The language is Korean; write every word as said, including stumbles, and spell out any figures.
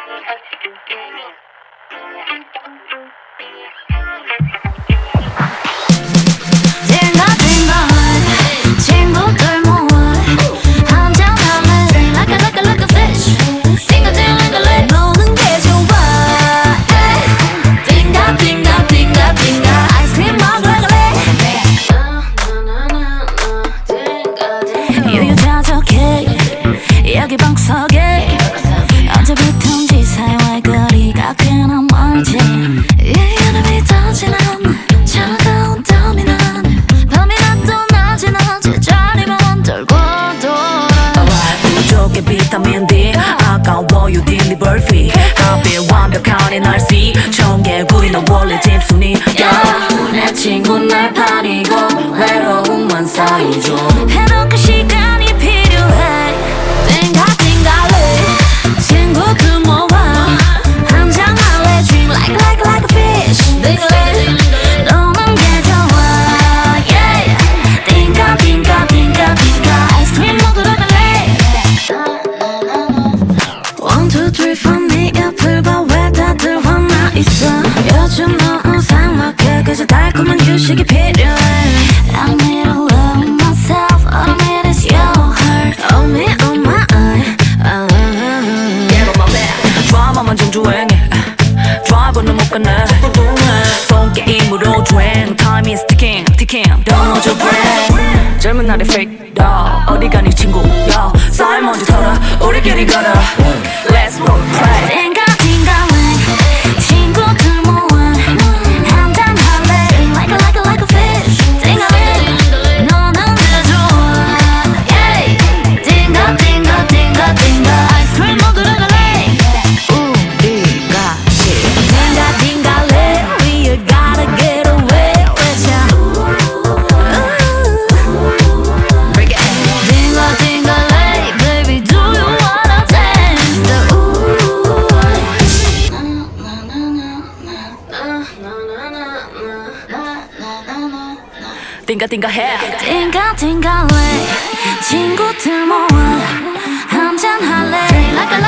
여기 방석에 언제부턴지 사이와의 거리가 꽤나 멀지 이 여름이 터지는 차가운 땀이 나는 밤이나 또 낮이 낮에 자리만 돌고 돌아 부족해 비타민 D 아까워요 딜리버리 fee 하필 완벽한 이 날씨 청개구리 너 원래 집순이야 내 친구 날 파리고 외로움만 쌓이죠 해놓고 시간이 필요해 친구들 모아 한잔 할래 Drink like like like a fish 띵글래 너만 게 좋아 yeah 띵가 띵가 띵가 띵가 아이스크림 먹으러 갈래 One two three for me 옆을 봐 왜 다들 화나 있어 요즘 너무 삭막해 그저 달콤한 휴식이 필요해 I need to love myself all I need is your heart Oh me oh my 드라마만 정주행해 드라이버는 못 끝내 폰 게임으로 주행 Time is ticking ticking Don't hold your breath 젊은 날의 fake dog 어디 가니 친구야 쌓인 먼지 털어 우리끼리 걸어 Let's roll pray 띵가 띵가래 친구들 모아 한잔 할래 Like a like a like a fish 띵가래 너는 내 좋아 yeah 띵가 띵가 띵가 띵가 아이스크림 먹으러 갈래 띵가 띵가 해 띵가 띵가래 친구들 모아 한잔 할래 Like a